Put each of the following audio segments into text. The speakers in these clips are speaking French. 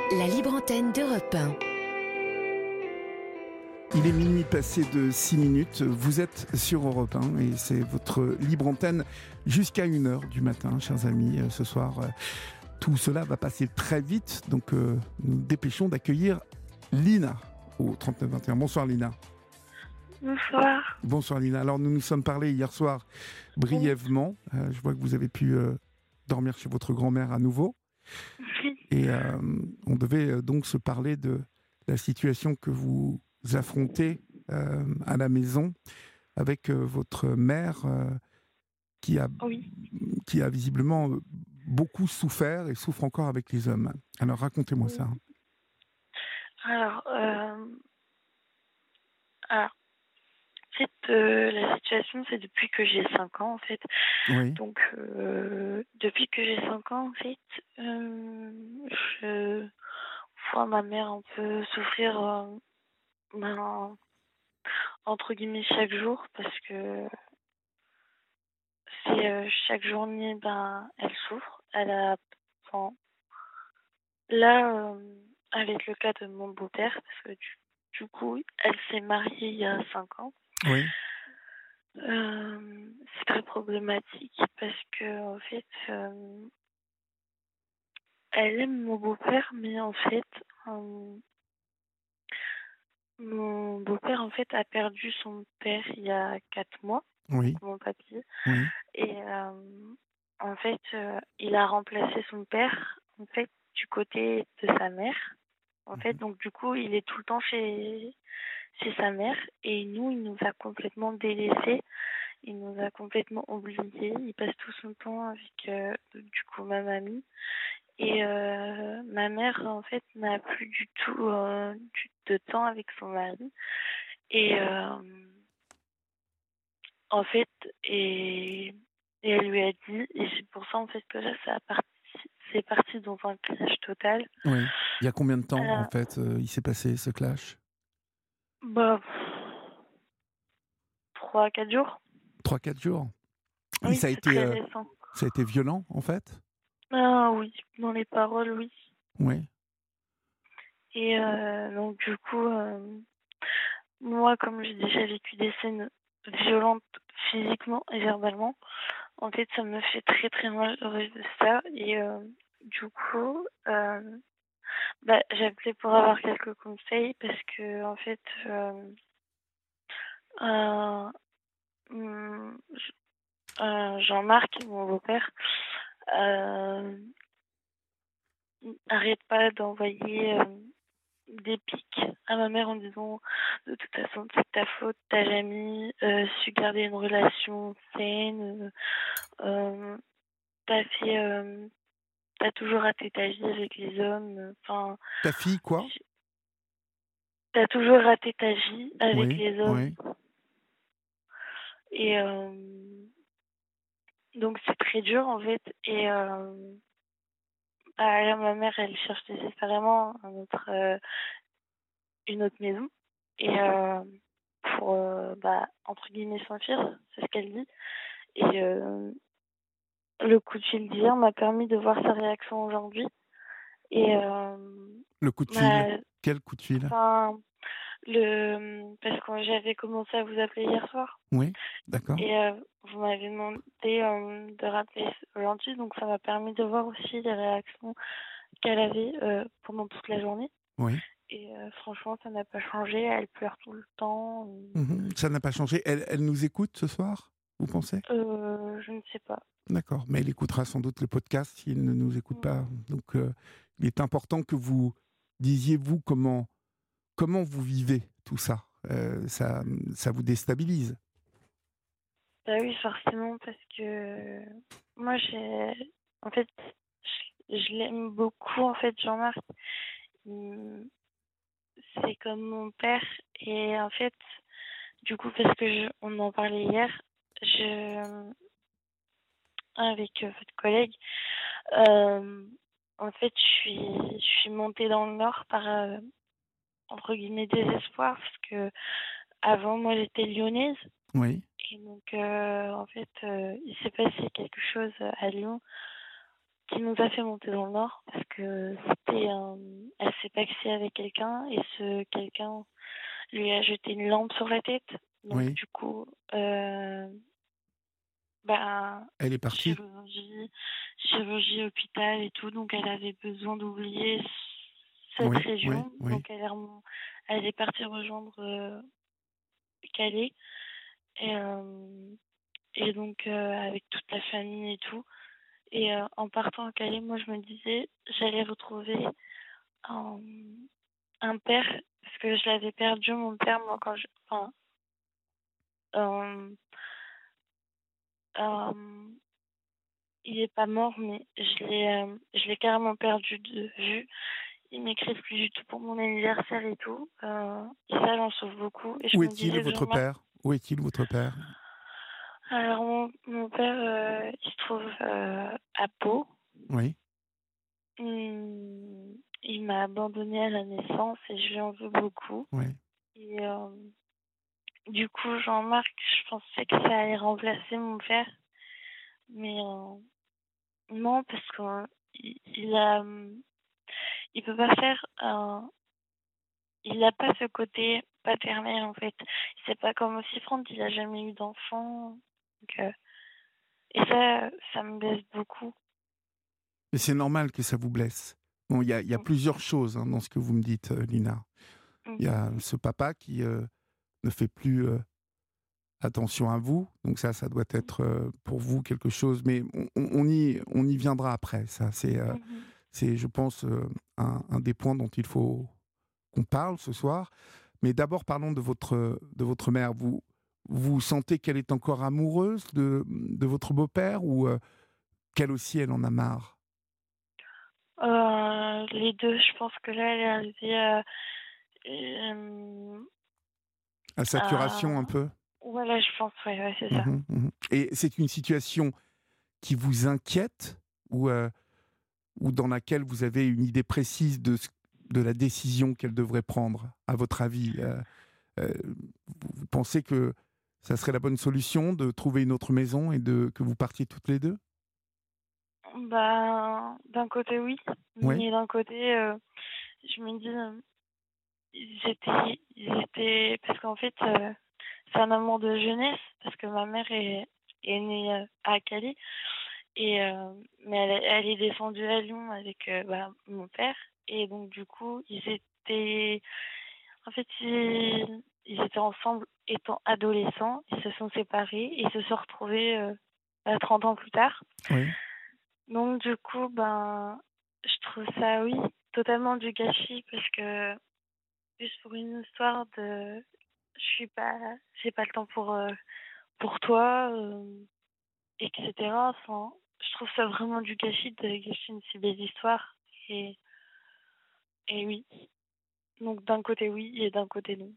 La libre antenne d'Europe 1. Il est minuit passé de 6 minutes, vous êtes sur Europe 1 et c'est votre libre antenne jusqu'à 1h du matin, chers amis. Ce soir, tout cela va passer très vite, donc nous dépêchons d'accueillir Lina au 3921. Bonsoir Lina. Bonsoir. Bonsoir Lina. Alors nous nous sommes parlé hier soir brièvement. Je vois que vous avez pu dormir chez votre grand-mère à nouveau. Et on devait donc se parler de la situation que vous affrontez à la maison avec votre mère qui a visiblement beaucoup souffert et souffre encore avec les hommes. Alors racontez-moi ça. Alors, en fait, la situation, c'est depuis que j'ai 5 ans, en fait. Oui. Donc, depuis que j'ai 5 ans, en fait, je vois ma mère un peu souffrir, entre guillemets, chaque jour, parce que c'est chaque journée, elle souffre. Enfin, là, avec le cas de mon beau-père, parce que du coup, elle s'est mariée il y a 5 ans. Oui. C'est très problématique parce que en fait, elle aime mon beau-père, mais en fait, mon beau-père en fait a perdu son père il y a 4 mois, Oui. donc mon papy, Oui. et en fait, il a remplacé son père en fait du côté de sa mère. En fait, donc du coup, il est tout le temps chez sa mère et nous, il nous a complètement délaissés. Il nous a complètement oubliés. Il passe tout son temps avec, du coup, ma mamie. Et ma mère, en fait, n'a plus du tout de temps avec son mari. Et en fait, et elle lui a dit, et c'est pour ça, en fait, que là, c'est parti dans un clash total. Oui. Il y a combien de temps, en Euh, fait, il s'est passé ce clash ? Bah, 3-4 jours. 3-4 jours. Et Oui, c'est très récent. ça a été violent, en fait ? Ah oui, dans les paroles, oui. Oui. Et donc du coup, moi, comme j'ai déjà vécu des scènes violentes physiquement et verbalement, en fait, ça me fait très très mal de revivre ça. Et du coup, j'ai appelé pour avoir quelques conseils parce que en fait, euh, hum, Jean-Marc, mon beau-père, euh, arrête pas d'envoyer des pics à ma mère en disant de toute façon c'est ta faute, t'as jamais su garder une relation saine, t'as fait t'as toujours raté ta vie avec les hommes, enfin Ta fille, quoi ? t'as toujours raté ta vie avec Oui. les hommes. Oui. Et donc c'est très dur en fait. Et là, ma mère elle cherche désespérément une autre maison. Et pour, entre guillemets, s'enfuir, c'est ce qu'elle dit. Et le coup de fil d'hier m'a permis de voir sa réaction aujourd'hui. Et Le coup de fil ? bah, Quel coup de fil ? enfin, parce que j'avais commencé à vous appeler hier soir. Oui, d'accord. Et vous m'avez demandé de rappeler aujourd'hui, donc ça m'a permis de voir aussi les réactions qu'elle avait pendant toute la journée. Oui. Et franchement, ça n'a pas changé. Elle pleure tout le temps. Ça n'a pas changé. Elle nous écoute ce soir, vous pensez ? Je ne sais pas. D'accord. Mais elle écoutera sans doute le podcast s'il ne nous écoute pas. Donc, il est important que vous disiez, vous, comment vous vivez tout ça. Ça vous déstabilise. Bah oui, forcément, parce que moi, en fait, je l'aime beaucoup, en fait, Jean-Marc. Il- C'est comme mon père. Et en fait, du coup, parce que on en parlait hier, avec votre collègue, euh, en fait, je suis montée dans le Nord par, entre guillemets, désespoir, parce que avant, moi, j'étais lyonnaise. Oui. Et donc, en fait, il s'est passé quelque chose à Lyon qui nous a fait monter dans le Nord parce que elle taxi avec quelqu'un et ce quelqu'un lui a jeté une lampe sur la tête. Donc Oui. du coup, Elle est partie. chirurgie, hôpital et tout. Donc elle avait besoin d'oublier cette Oui, oui, région. oui. Donc elle est partie rejoindre Calais. Et, donc avec toute la famille et tout. Et en partant à Calais, moi je me disais j'allais retrouver un, un père, parce que je l'avais perdu mon père moi quand euh, euh, il est pas mort, mais je l'ai carrément perdu de vue. Il m'écrit plus du tout pour mon anniversaire et tout. Et ça, j'en souffre beaucoup. Et je Où me est-il, disais que votre Jean-Marc... père? Où est-il, votre père? Alors, mon père, il se trouve à Pau. Oui. Il m'a abandonnée à la naissance et je lui en veux beaucoup. Oui. Et du coup, Jean-Marc, je pensais que ça allait remplacer mon père. Mais non, parce il peut pas faire il n'a pas ce côté paternel en fait. C'est pas comme aussi Franck, il a jamais eu d'enfant. Et ça me blesse beaucoup. Mais c'est normal que ça vous blesse. Bon, il y a plusieurs choses dans ce que vous me dites, Lina. Il y a ce papa qui ne fait plus attention à vous. Donc ça doit être pour vous quelque chose. Mais on y viendra après. Ça, c'est je pense, un des points dont il faut qu'on parle ce soir. Mais d'abord, parlons de votre mère. Vous sentez qu'elle est encore amoureuse de votre beau-père ou qu'elle aussi, elle en a marre? Les deux, je pense que là, elle est arrivée euh, À à... saturation un peu? Voilà, je pense, ouais, c'est ça. Et c'est une situation qui vous inquiète ou dans laquelle vous avez une idée précise de la décision qu'elle devrait prendre, à votre avis? Euh, vous pensez que ça serait la bonne solution de trouver une autre maison et que vous partiez toutes les deux? D'un côté, oui. Oui. Mais d'un côté, je me dis, ils étaient... Parce qu'en fait, c'est un amour de jeunesse, parce que ma mère est née à Calais. Mais elle est descendue à Lyon avec mon père. Et donc, du coup, en fait, ils étaient ensemble étant adolescents. Ils se sont séparés et ils se sont retrouvés 30 ans plus tard. Oui. Donc, du coup, je trouve ça, oui, totalement du gâchis parce que juste pour une histoire de... J'ai pas le temps pour toi, etc. Enfin, je trouve ça vraiment du gâchis de gâcher une si belle histoire. Et, et oui. Donc d'un côté oui et d'un côté non.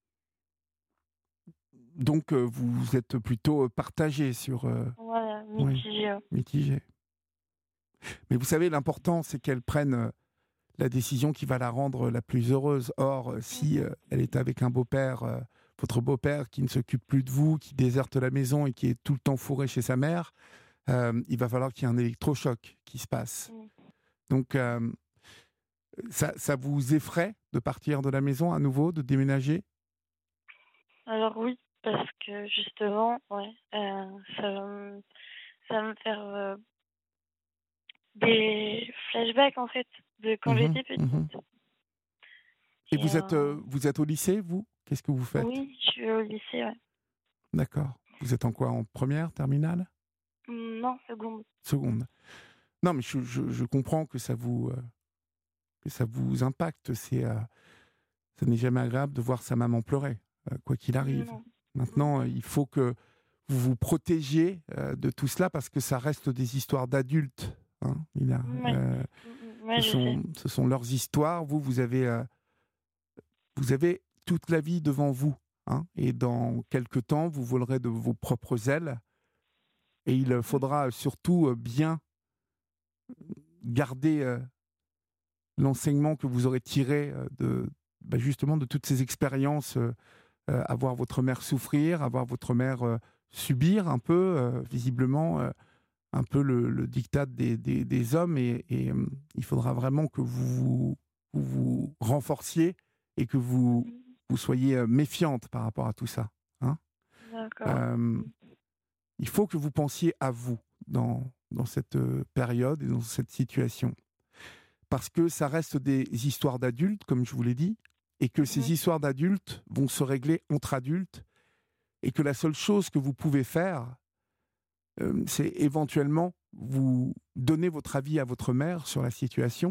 Donc vous êtes plutôt partagé sur... Voilà, oui, mitigé. mitigé. Mais vous savez, l'important, c'est qu'elle prenne la décision qui va la rendre la plus heureuse. Or, si elle est avec un beau-père, votre beau-père qui ne s'occupe plus de vous, qui déserte la maison et qui est tout le temps fourré chez sa mère, il va falloir qu'il y ait un électrochoc qui se passe. Donc, ça vous effraie de partir de la maison à nouveau, de déménager? Alors oui, parce que justement, ouais, ça va me faire des flashbacks en fait de quand j'étais petite. Et Et, vous êtes au lycée, vous? Qu'est-ce que vous faites? oui, je suis au lycée, ouais. D'accord. Vous êtes en quoi? En première, terminale? Non, seconde. Seconde. Non, mais je comprends que ça vous impacte. Ça n'est jamais agréable de voir sa maman pleurer, quoi qu'il arrive. Non. Maintenant, il faut que vous vous protégiez de tout cela parce que ça reste des histoires d'adultes. Hein, Lina. Ouais, je sais. Ce sont leurs histoires. Vous avez toute la vie devant vous. Hein, et dans quelque temps, vous volerez de vos propres ailes. Et il faudra surtout bien garder l'enseignement que vous aurez tiré justement de toutes ces expériences, à voir votre mère souffrir, à voir votre mère subir un peu, visiblement, un peu le diktat des hommes. Et il faudra vraiment que vous vous vous renforciez et que vous soyez méfiante par rapport à tout ça. Hein. D'accord. Il faut que vous pensiez à vous dans cette période et dans cette situation. Parce que ça reste des histoires d'adultes, comme je vous l'ai dit, et que ces histoires d'adultes vont se régler entre adultes, et que la seule chose que vous pouvez faire, c'est éventuellement vous donner votre avis à votre mère sur la situation.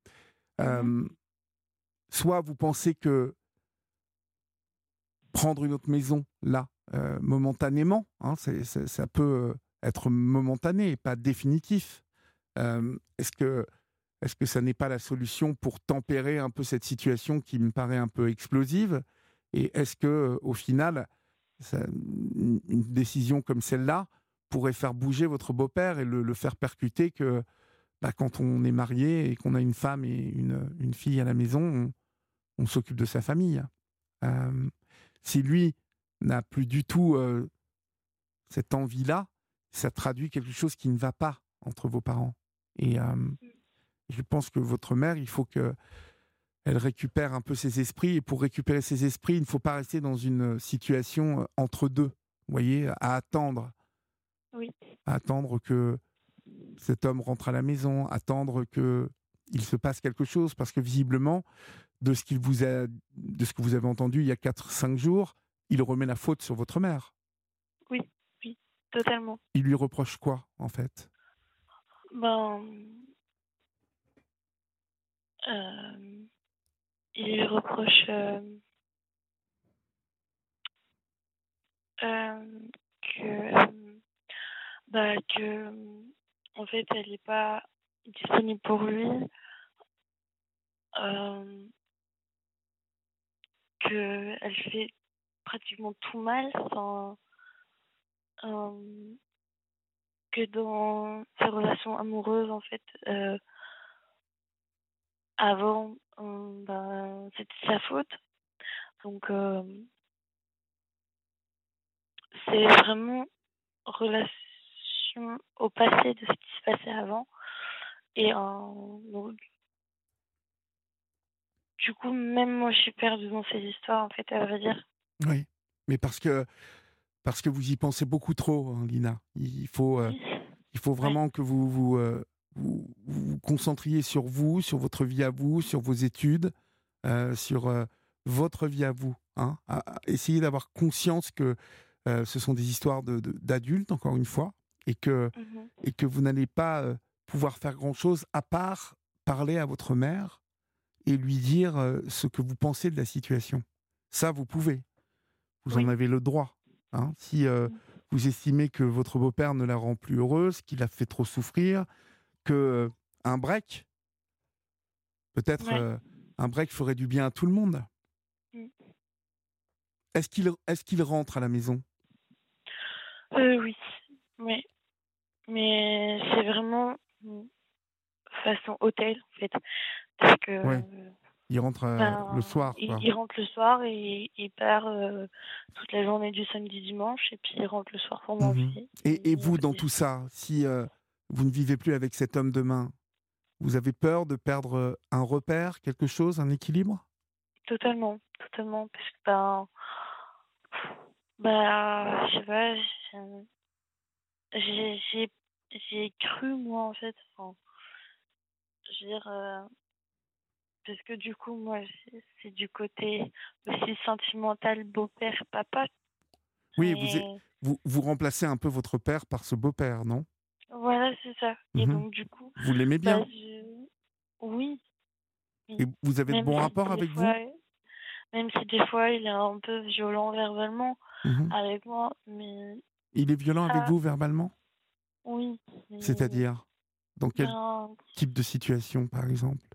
Soit vous pensez que prendre une autre maison, là, momentanément, hein, ça peut être momentané et pas définitif. Est-ce que ça n'est pas la solution pour tempérer un peu cette situation qui me paraît un peu explosive? Et est-ce que au final, une décision comme celle-là pourrait faire bouger votre beau-père et le faire percuter que quand on est marié et qu'on a une femme et une fille à la maison, on s'occupe de sa famille. Si lui n'a plus du tout cette envie-là, ça traduit quelque chose qui ne va pas entre vos parents. Et je pense que votre mère, il faut qu'elle récupère un peu ses esprits. Et pour récupérer ses esprits, il ne faut pas rester dans une situation entre deux. Vous voyez, à attendre. Oui. À attendre que cet homme rentre à la maison, attendre qu'il se passe quelque chose. Parce que visiblement, de ce que vous avez entendu il y a 4-5 jours, il remet la faute sur votre mère. Oui, oui, totalement. Il lui reproche quoi, en fait? Il lui reproche que en fait elle n'est pas disponible pour lui, qu'elle fait pratiquement tout mal sans que dans ses relations amoureuses en fait avant c'était sa faute. Donc c'est vraiment relation au passé de ce qui se passait avant. Et donc, du coup, même moi, je suis perdue dans ces histoires, en fait, à vrai dire. Oui, mais parce que vous y pensez beaucoup trop, hein, Lina. Il faut Oui, ouais, vraiment que vous concentriez sur vous, sur votre vie à vous, sur vos études, sur votre vie à vous. Hein, essayez d'avoir conscience que ce sont des histoires d'adultes, encore une fois, et que vous n'allez pas pouvoir faire grand-chose à part parler à votre mère et lui dire ce que vous pensez de la situation. Ça, vous pouvez. Vous en oui. avez le droit. Hein. Si vous estimez que votre beau-père ne la rend plus heureuse, qu'il a fait trop souffrir, que un break, peut-être Ouais. un break ferait du bien à tout le monde. Mm. Est-ce qu'il rentre à la maison? Oui, oui. Mais c'est vraiment façon hôtel, en fait. Parce que Oui, il rentre le soir, quoi. il rentre le soir et il part toute la journée du samedi dimanche et puis il rentre le soir pour Mhm. manger. Et vous, dans tout ça, si vous ne vivez plus avec cet homme demain, vous avez peur de perdre un repère, quelque chose, un équilibre? Totalement, totalement. Parce que je sais pas, j'ai j'ai j'ai cru moi en fait. Enfin, je veux dire, parce que du coup moi c'est du côté aussi sentimental beau-père papa. Oui, Et vous remplacez un peu votre père par ce beau-père, non? voilà, c'est ça. Et Mhm. donc du coup, Vous l'aimez bah bien? oui, Et oui. vous avez de Même bons si rapports des avec vous? fois même si des fois il est un peu violent verbalement Mhm. avec moi, mais Il est violent avec ça, vous verbalement? oui. Mais, C'est-à-dire? Dans quel ben, type de situation, par exemple?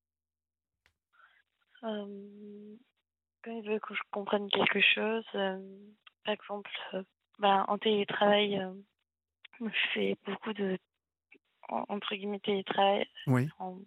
quand il veut que je comprenne quelque chose, par exemple, en télétravail, je fais beaucoup entre guillemets, télétravail, Oui. en,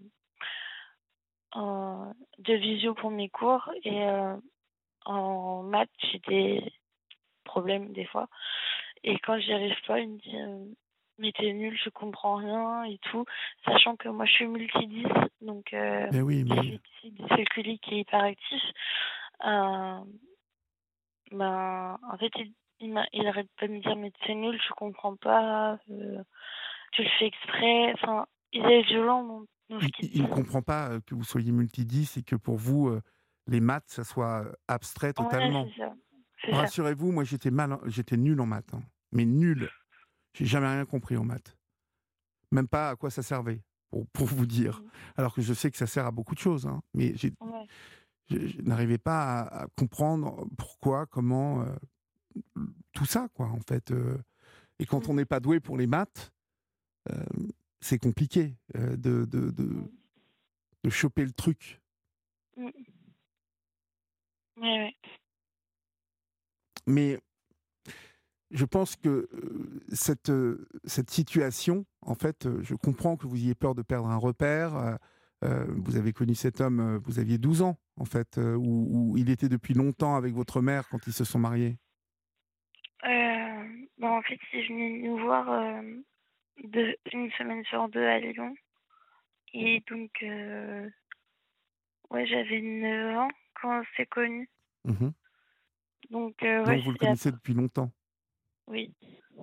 de visio pour mes cours. Et en maths, j'ai des problèmes des fois. Et quand j'y arrive pas, il me dit mais t'es nul, je comprends rien et tout, sachant que moi je suis multidis, donc Mais oui, mais dyslexie calculi qui est hyperactif, euh, en fait, il arrête pas de me dire, mais c'est nul, je comprends pas, tu le fais exprès. Enfin, il est violent dans ce qu'il Il dit. ne comprend pas que vous soyez multi-10 et que pour vous, les maths, ça soit abstrait Ouais, totalement. c'est ça. C'est ça. Rassurez-vous, moi j'étais nul en maths, hein. Mais nul. J'ai jamais rien compris en maths. Même pas à quoi ça servait, pour vous dire. Mhm. Alors que je sais que ça sert à beaucoup de choses, hein. Mais Ouais. je n'arrivais pas à comprendre pourquoi, comment, tout ça, quoi, en fait. Et quand on Mhm. n'est pas doué pour les maths, euh, c'est compliqué de choper le truc. Mhm. Ouais, ouais. Mais je pense que cette situation, en fait, je comprends que vous ayez peur de perdre un repère. Vous avez connu cet homme, vous aviez 12 ans, en fait, où il était depuis longtemps avec votre mère quand ils se sont mariés. En fait, il est venu nous voir une semaine sur deux à Lyon. Et donc, ouais, j'avais 9 ans quand on s'est connus. Mhm. Donc, ouais, Donc vous le c'était connaissez après. depuis longtemps. Oui.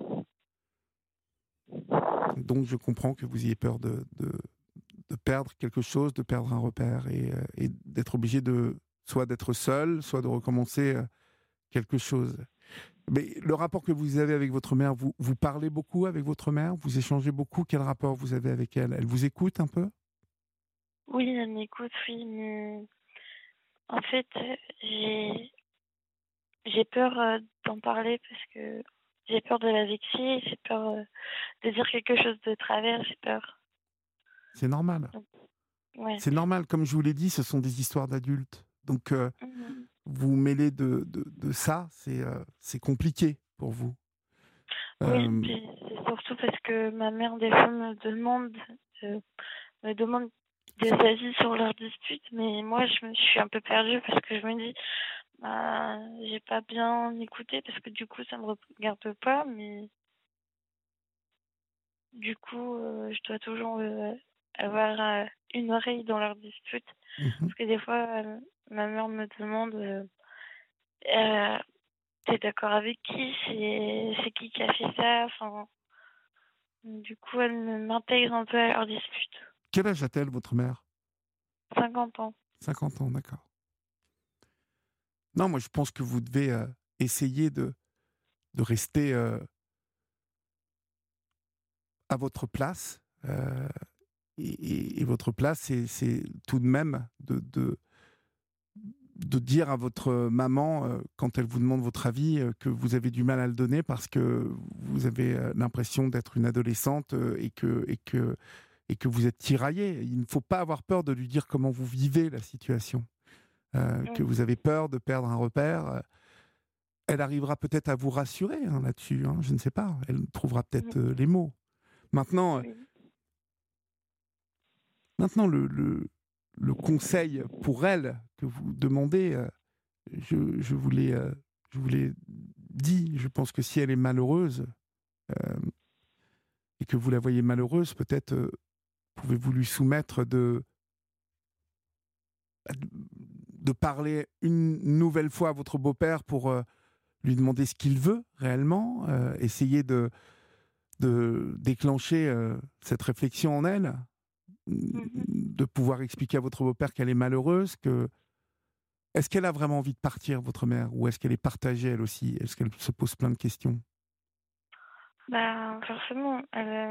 Donc je comprends que vous ayez peur de perdre quelque chose, de perdre un repère et d'être obligé soit d'être seul, soit de recommencer quelque chose. Mais le rapport que vous avez avec votre mère, vous parlez beaucoup avec votre mère? Vous échangez beaucoup? Quel rapport vous avez avec elle? Elle vous écoute un peu? Oui, elle m'écoute, oui, mais en fait, j'ai peur d'en parler parce que j'ai peur de la vexer, j'ai peur de dire quelque chose de travers, j'ai peur. C'est normal. Donc, ouais. C'est normal. Comme je vous l'ai dit, ce sont des histoires d'adultes. Donc, Mhm. vous mêler de ça, c'est compliqué pour vous. Oui, Euh, puis c'est surtout parce que ma mère, des fois, euh, me demande des avis sur leurs disputes, mais moi, je me suis un peu perdue parce que je me dis, j'ai pas bien écouté parce que du coup, ça me regarde pas, mais du coup, je dois toujours avoir une oreille dans leurs disputes. mhm. Parce que des fois, ma mère me demande, euh, t'es d'accord avec qui? C'est qui a fait ça? Enfin, du coup, elle m'intègre un peu à leurs disputes. Quel âge a-t-elle, votre mère? 50 ans. 50 ans, d'accord. Non, moi je pense que vous devez essayer de rester à votre place. Et votre place, c'est tout de même de dire à votre maman, quand elle vous demande votre avis, que vous avez du mal à le donner parce que vous avez l'impression d'être une adolescente et que vous êtes tiraillée. Il ne faut pas avoir peur de lui dire comment vous vivez la situation, que Mhm. vous avez peur de perdre un repère. Elle arrivera peut-être à vous rassurer hein, là-dessus, hein, je ne sais pas. Elle trouvera peut-être Mhm. les mots. Maintenant, Oui. maintenant le conseil pour elle que vous demandez, je vous l'ai dit. Je pense que si elle est malheureuse euh, et que vous la voyez malheureuse, peut-être pouvez-vous lui soumettre de parler une nouvelle fois à votre beau-père pour lui demander ce qu'il veut réellement, essayer de déclencher cette réflexion en elle, Mhm. de pouvoir expliquer à votre beau-père qu'elle est malheureuse, que est-ce qu'elle a vraiment envie de partir, votre mère, ou est-ce qu'elle est partagée elle aussi? Est-ce qu'elle se pose plein de questions? Forcément,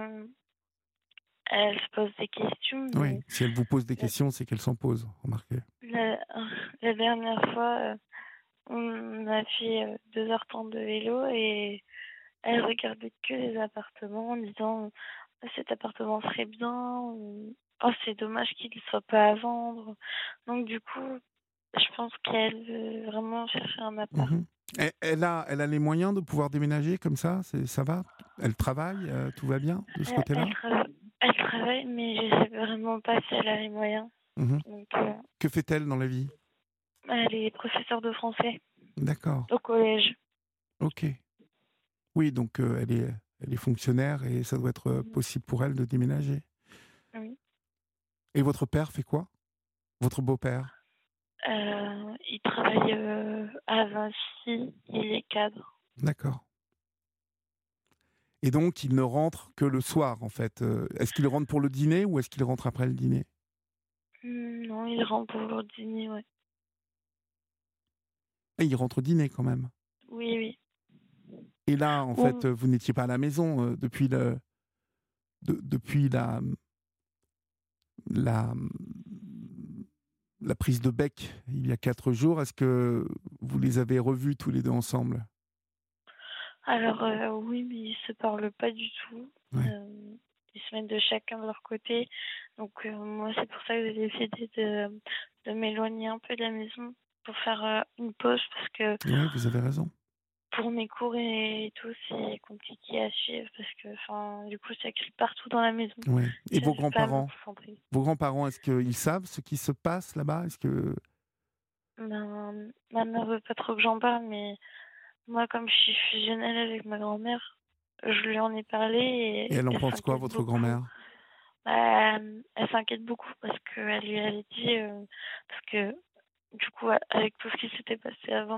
elle se pose des questions, Oui, mais si elle vous pose des la, questions, c'est qu'elle s'en pose, remarquez. la, la dernière fois, on a fait 2h30 de vélo et elle regardait que les appartements en disant cet appartement serait bien, ou oh, c'est dommage qu'il ne soit pas à vendre. Donc, du coup, je pense qu'elle veut vraiment chercher un appart. Mhm. Elle a les moyens de pouvoir déménager comme ça? Ça va? Elle travaille? Tout va bien de ce Elle, elle, côté-là? trava- elle travaille, mais je sais vraiment pas si elle a les moyens. Mhm. Donc, Que fait-elle dans la vie? elle est professeure de français D'accord, au collège. ok. Oui, donc elle est fonctionnaire et ça doit être Mhm. possible pour elle de déménager. Oui. Et votre père fait quoi? Votre beau-père? Il travaille à Vinci, il est cadre. D'accord. Et donc, il ne rentre que le soir, en fait. Est-ce qu'il rentre pour le dîner ou est-ce qu'il rentre après le dîner? Non, il rentre pour le dîner, ouais. Et il rentre au dîner quand même. Oui, oui. Et là, en Ou- fait, vous n'étiez pas à la maison depuis la, la prise de bec il y a 4 jours. Est-ce que vous les avez revus tous les deux ensemble? Alors, oui, mais ils se parlent pas du tout. Ouais. Ils se mettent de chacun de leur côté. Donc, moi, c'est pour ça que j'ai décidé de m'éloigner un peu de la maison pour faire une pause parce que Oui, vous avez raison. pour mes cours et tout, c'est compliqué à suivre parce que, enfin, du coup, ça crie partout dans la maison. Ouais. Et vos J'arrive pas à me grands-parents? concentrer. Vos grands-parents, est-ce qu'ils savent ce qui se passe là-bas? Est-ce que... Ma mère veut pas trop que j'en parle, mais moi, comme je suis fusionnelle avec ma grand-mère, je lui en ai parlé Et et elle en elle pense quoi, s'inquiète votre beaucoup. grand-mère? Elle s'inquiète beaucoup parce qu'elle lui avait dit, parce que du coup, avec tout ce qui s'était passé avant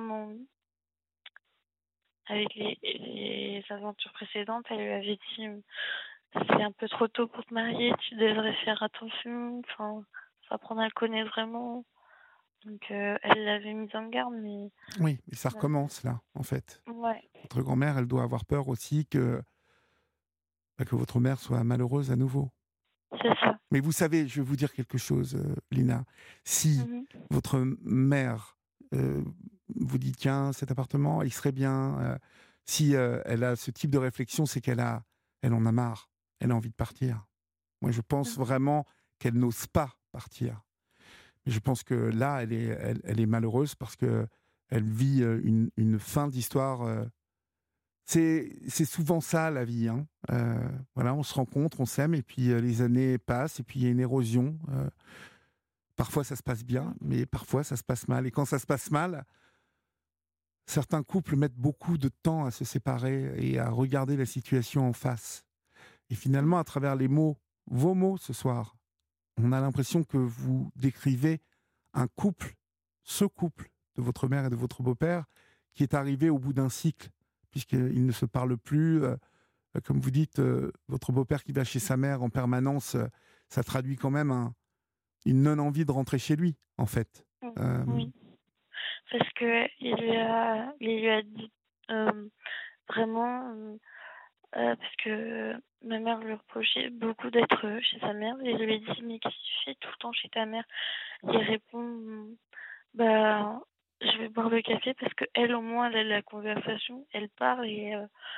avec les aventures précédentes, elle lui avait dit, c'est un peu trop tôt pour te marier, tu devrais faire attention, enfin, faut apprendre à le connaître vraiment. Donc, elle l'avait mise en garde, mais Oui, mais ça recommence là, en fait. ouais, Votre grand-mère, elle doit avoir peur aussi que votre mère soit malheureuse à nouveau. c'est ça. Mais vous savez, je vais vous dire quelque chose, Lina. Si Mhm. votre mère euh, vous dit, tiens, cet appartement, il serait bien, si elle a ce type de réflexion, c'est elle en a marre, elle a envie de partir. Moi, je pense vraiment qu'elle n'ose pas partir. Mais je pense que là, elle est malheureuse parce que elle vit une fin d'histoire. C'est souvent ça la vie. Hein. Voilà, on se rencontre, on s'aime, et puis les années passent, et puis il y a une érosion. Parfois ça se passe bien, mais parfois ça se passe mal. Et quand ça se passe mal, certains couples mettent beaucoup de temps à se séparer et à regarder la situation en face. Et finalement, à travers les mots, vos mots ce soir, on a l'impression que vous décrivez un couple, ce couple de votre mère et de votre beau-père, qui est arrivé au bout d'un cycle, puisqu'ils ne se parlent plus. Comme vous dites, votre beau-père qui va chez sa mère en permanence, ça traduit quand même une non-envie de rentrer chez lui, en fait. Oui, parce que il lui a dit vraiment, parce que ma mère lui reprochait beaucoup d'être chez sa mère. Et je lui ai dit, mais qu'est-ce que tu fais tout le temps chez ta mère? Il répond, bah, je vais boire le café parce que elle, au moins, elle a la conversation, elle parle et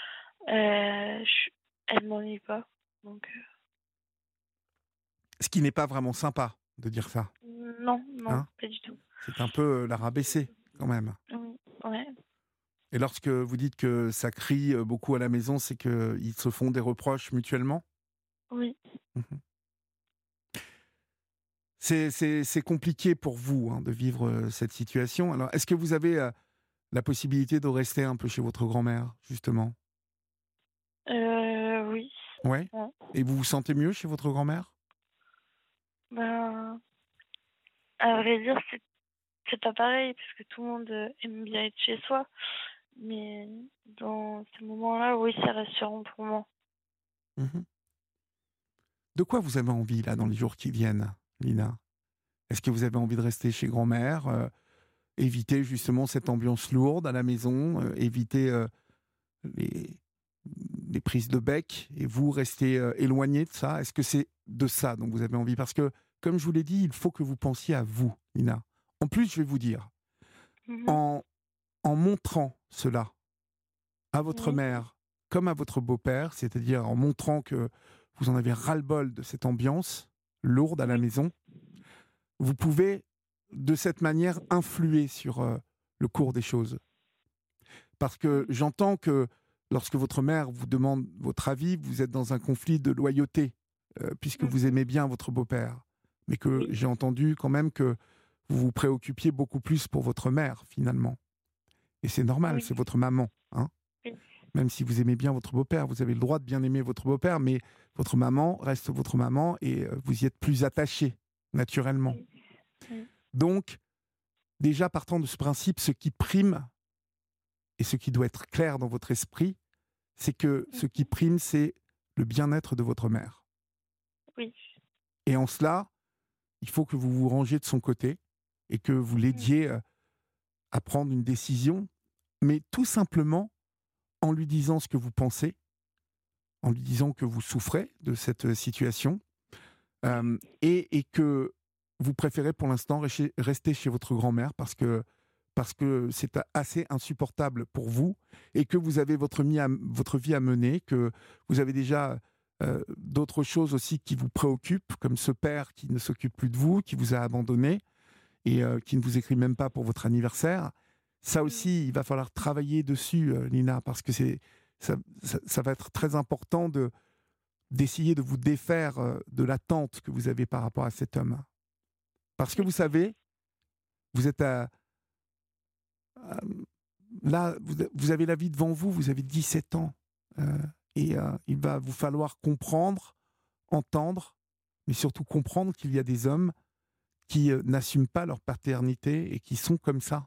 elle m'ennuie pas. Donc, Ce qui n'est pas vraiment sympa de dire ça. non, non, Hein, pas du tout. c'est un peu la rabaisser, quand même. Oui, ouais, Et lorsque vous dites que ça crie beaucoup à la maison, c'est qu'ils se font des reproches mutuellement? oui. Mhm. C'est compliqué pour vous, hein, de vivre cette situation. Alors, est-ce que vous avez la possibilité de rester un peu chez votre grand-mère, justement? Oui. Ouais. Ouais. Et vous vous sentez mieux chez votre grand-mère? Ben, à vrai dire, c'est pas pareil, parce que tout le monde aime bien être chez soi. Mais dans ces moments-là, oui, c'est rassurant pour moi. Mhm. De quoi vous avez envie, là, dans les jours qui viennent, Lina? Est-ce que vous avez envie de rester chez grand-mère, éviter justement cette ambiance lourde à la maison, éviter les, les prises de bec, et vous restez éloigné de ça? Est-ce que c'est de ça dont vous avez envie? Parce que, comme je vous l'ai dit, il faut que vous pensiez à vous, Lina. En plus, je vais vous dire, Mhm. en, en montrant cela à votre Oui, mère comme à votre beau-père, c'est-à-dire en montrant que vous en avez ras-le-bol de cette ambiance lourde à la oui, maison, vous pouvez de cette manière influer sur le cours des choses. Parce que j'entends que lorsque votre mère vous demande votre avis, vous êtes dans un conflit de loyauté, puisque vous mhm, aimez bien votre beau-père. Mais que oui, j'ai entendu quand même que vous vous préoccupiez beaucoup plus pour votre mère, finalement. Et c'est normal, oui, c'est votre maman. Hein. oui, Même si vous aimez bien votre beau-père, vous avez le droit de bien aimer votre beau-père, mais votre maman reste votre maman et vous y êtes plus attaché, naturellement. oui, oui. Donc, déjà partant de ce principe, ce qui prime et ce qui doit être clair dans votre esprit, c'est que ce qui prime, c'est le bien-être de votre mère. Oui. Et en cela, il faut que vous vous rangiez de son côté et que vous l'aidiez à prendre une décision, mais tout simplement en lui disant ce que vous pensez, en lui disant que vous souffrez de cette situation et que vous préférez pour l'instant rester chez votre grand-mère parce que c'est assez insupportable pour vous et que vous avez votre vie à mener, que vous avez déjà d'autres choses aussi qui vous préoccupent, comme ce père qui ne s'occupe plus de vous, qui vous a abandonné et qui ne vous écrit même pas pour votre anniversaire. Ça aussi, il va falloir travailler dessus, Lina, parce que ça va être très important d'essayer de vous défaire de l'attente que vous avez par rapport à cet homme. Parce que vous savez, vous êtes là, vous avez la vie devant vous, vous avez 17 ans. Et il va vous falloir comprendre, entendre, mais surtout comprendre qu'il y a des hommes qui n'assument pas leur paternité et qui sont comme ça.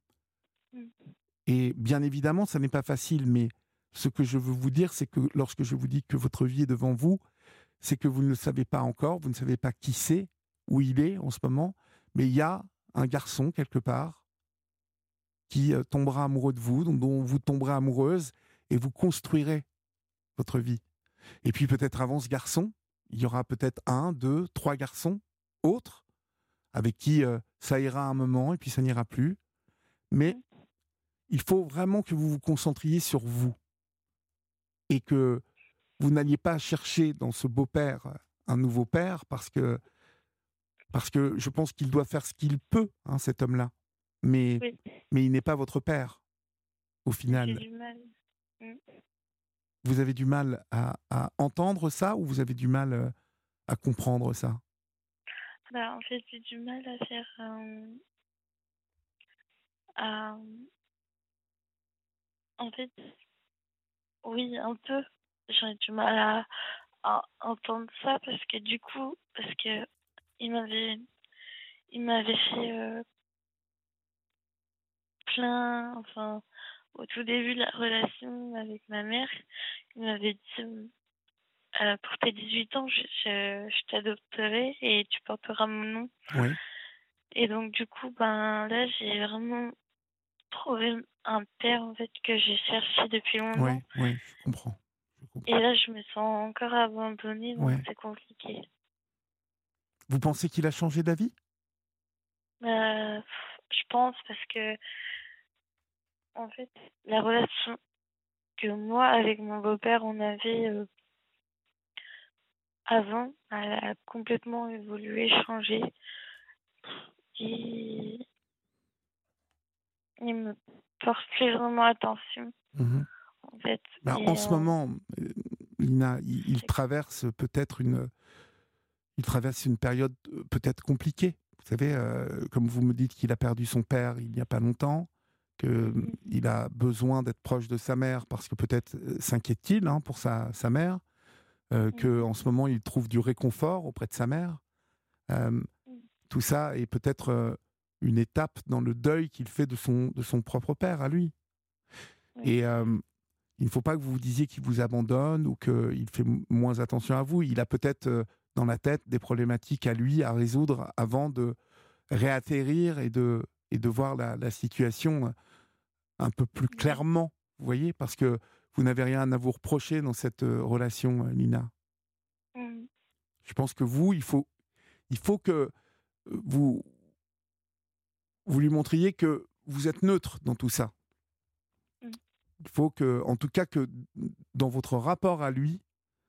Et bien évidemment, ça n'est pas facile, mais ce que je veux vous dire, c'est que lorsque je vous dis que votre vie est devant vous, c'est que vous ne le savez pas encore, vous ne savez pas qui c'est, où il est en ce moment, mais il y a un garçon quelque part qui tombera amoureux de vous, dont vous tomberez amoureuse, et vous construirez votre vie. Et puis peut-être avant ce garçon, il y aura peut-être 1, 2, 3 garçons autres, avec qui ça ira un moment, et puis ça n'ira plus. Mais il faut vraiment que vous vous concentriez sur vous, et que vous n'alliez pas chercher dans ce beau-père un nouveau père, parce que je pense qu'il doit faire ce qu'il peut, cet homme-là. Mais il n'est pas votre père, au final. J'ai du mal. Vous avez du mal à entendre ça, ou vous avez du mal à comprendre ça? En fait, j'ai du mal à faire... En fait, oui, un peu. J'ai du mal à entendre ça parce que du coup, il m'avait fait plein, enfin, au tout début de la relation avec ma mère, il m'avait dit pour tes 18 ans, je t'adopterai et tu porteras mon nom. Oui. Et donc du coup, là, j'ai vraiment trouvé un père en fait que j'ai cherché depuis longtemps. Oui, je comprends. Et là, je me sens encore abandonnée, donc c'est compliqué. Vous pensez qu'il a changé d'avis? Je pense parce que, en fait, la relation que moi, avec mon beau-père, on avait avant, elle a complètement évolué, changé. Et il me porte plus vraiment attention, en fait. En ce moment, Lina, il traverse peut-être il traverse une période peut-être compliquée. Vous savez, comme vous me dites qu'il a perdu son père il n'y a pas longtemps, qu'il a besoin d'être proche de sa mère parce que peut-être s'inquiète-t-il pour sa mère, qu'en ce moment il trouve du réconfort auprès de sa mère. Tout ça est peut-être une étape dans le deuil qu'il fait de son propre père à lui. Et il ne faut pas que vous vous disiez qu'il vous abandonne ou qu'il fait moins attention à vous. Il a peut-être dans la tête des problématiques à lui à résoudre avant de réatterrir et de voir la situation un peu plus clairement, vous voyez, parce que vous n'avez rien à vous reprocher dans cette relation, Lina. Je pense que il faut que vous lui montriez que vous êtes neutre dans tout ça. Il faut que, en tout cas, que dans votre rapport à lui,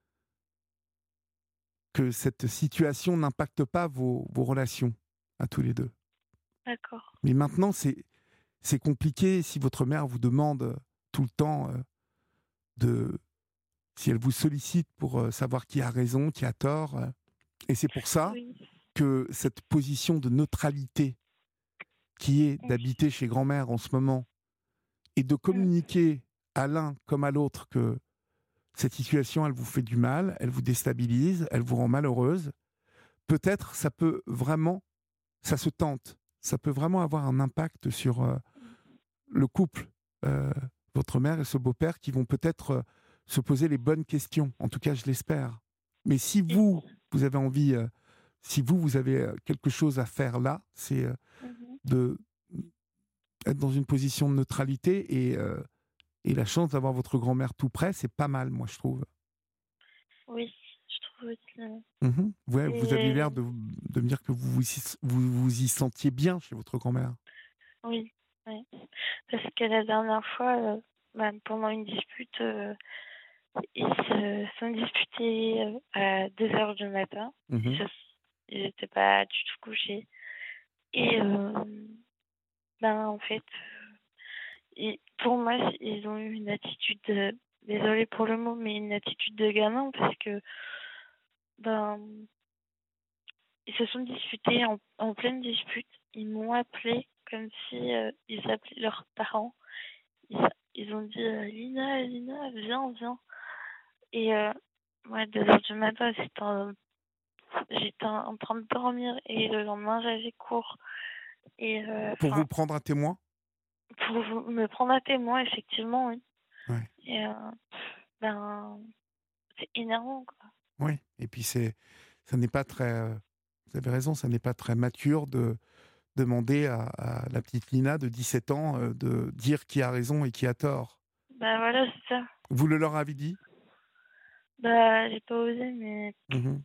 que cette situation n'impacte pas vos relations à tous les deux. D'accord. Mais maintenant, c'est compliqué si votre mère vous demande tout le temps si elle vous sollicite pour savoir qui a raison, qui a tort. Et c'est pour ça que cette position de neutralité qui est d'habiter chez grand-mère en ce moment et de communiquer à l'un comme à l'autre que cette situation, elle vous fait du mal, elle vous déstabilise, elle vous rend malheureuse, peut-être ça peut vraiment, ça se tente, ça peut vraiment avoir un impact sur le couple, votre mère et ce beau-père, qui vont peut-être se poser les bonnes questions. En tout cas, je l'espère. Mais si Et- vous avez envie, si vous avez quelque chose à faire là, c'est Mhm. de être dans une position de neutralité et la chance d'avoir votre grand-mère tout près, c'est pas mal, moi, je trouve. Oui, je trouve aussi. Ouais, vous aviez Et l'air de me dire que vous y sentiez bien chez votre grand-mère. oui, oui. Parce que la dernière fois, pendant une dispute, ils se sont disputés à 2 heures du matin. Mhm. Ils n'étaient pas du tout couchés. Et en fait, pour moi, ils ont eu une attitude, désolée pour le mot, mais une attitude de gamin parce que ben, ils se sont disputés en pleine dispute. Ils m'ont appelé comme si ils appelaient leurs parents. Ils, ils ont dit Lina, Lina, viens, viens. Et moi, 2 heures du matin, j'étais en train de dormir et le lendemain, j'avais cours. Et Pour vous prendre un témoin. pour me prendre à témoin, effectivement, oui. Ouais. Et ben, c'est énervant, quoi. Oui. Et puis ça n'est pas très. Vous avez raison, ça n'est pas très mature de demander à la petite Lina de 17 ans de dire qui a raison et qui a tort. Voilà, c'est ça. Vous le leur avez dit? J'ai pas osé, mais Mhm.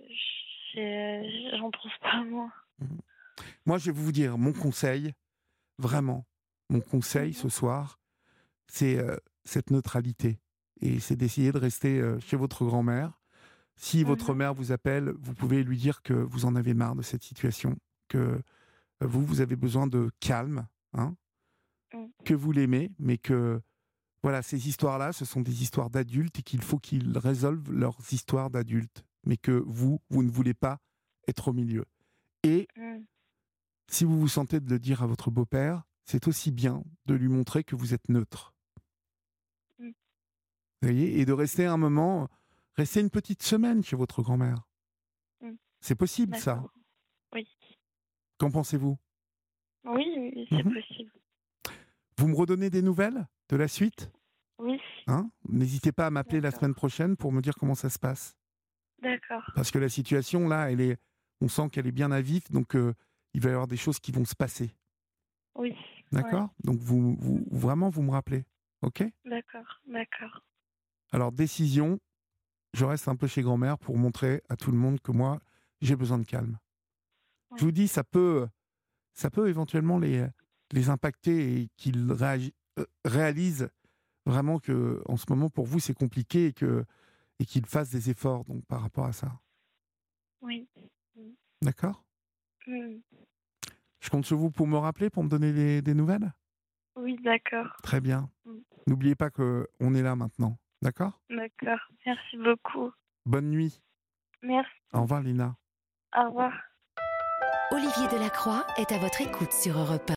j'en trouve pas moins. Mhm. Moi, je vais vous dire mon conseil, vraiment, mon conseil Mhm. ce soir, c'est cette neutralité. Et c'est d'essayer de rester chez votre grand-mère. Si votre Mhm. mère vous appelle, vous pouvez lui dire que vous en avez marre de cette situation, que vous avez besoin de calme, hein, Mhm. que vous l'aimez, mais que voilà, ces histoires-là, ce sont des histoires d'adultes et qu'il faut qu'ils résolvent leurs histoires d'adultes, mais que vous ne voulez pas être au milieu. Et Mhm. si vous vous sentez de le dire à votre beau-père, c'est aussi bien de lui montrer que vous êtes neutre. Mhm. Vous voyez, et de rester un moment, rester une petite semaine chez votre grand-mère. Mhm. C'est possible, ça. D'accord. Oui. Qu'en pensez-vous? Oui, oui, c'est Mhm. possible. Vous me redonnez des nouvelles de la suite, Oui, hein? N'hésitez pas à m'appeler la d'accord. semaine prochaine pour me dire comment ça se passe. D'accord. Parce que la situation, là, on sent qu'elle est bien à vif, donc il va y avoir des choses qui vont se passer. Oui, ouais. D'accord? Donc vraiment, vous me rappelez. OK? D'accord, d'accord. Alors, décision, je reste un peu chez grand-mère pour montrer à tout le monde que moi, j'ai besoin de calme. Je Oui, vous dis, ça peut éventuellement les impacter et qu'ils réalisent vraiment que en ce moment, pour vous, c'est compliqué et qu'ils fassent des efforts donc, par rapport à ça. oui. Mhm. D'accord? Mhm. Je compte sur vous pour me rappeler, pour me donner des nouvelles? Oui, d'accord. Très bien. Mhm. N'oubliez pas qu'on est là maintenant. D'accord? D'accord. Merci beaucoup. Bonne nuit. Au Merci. revoir, Lina. Au revoir. Olivier Delacroix est à votre écoute sur Europe 1.